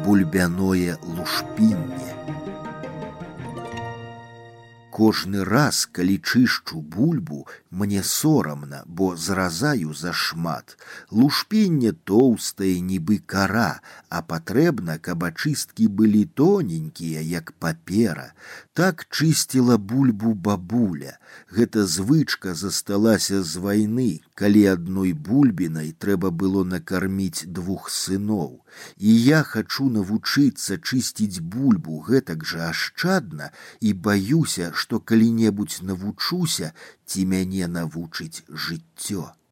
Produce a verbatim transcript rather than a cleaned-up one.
бульбяное лушпінне. Кожны раз, калі чышчу бульбу, мне сорамна, бо зразаю зашмат. Лушпінне тоўстае, нібы кара, а патрэбна, каб ачысткі былі тоненькія, як папера. Так чысціла бульбу бабуля. Гэта звычка засталася з вайны, калі адной бульбінай трэба было накарміць двух сыноў. І я хачу навучыцца чысціць бульбу гэтак жа ашчадна і баюся, што калі-небудзь навучуся, ці мяне навучыць жыццё.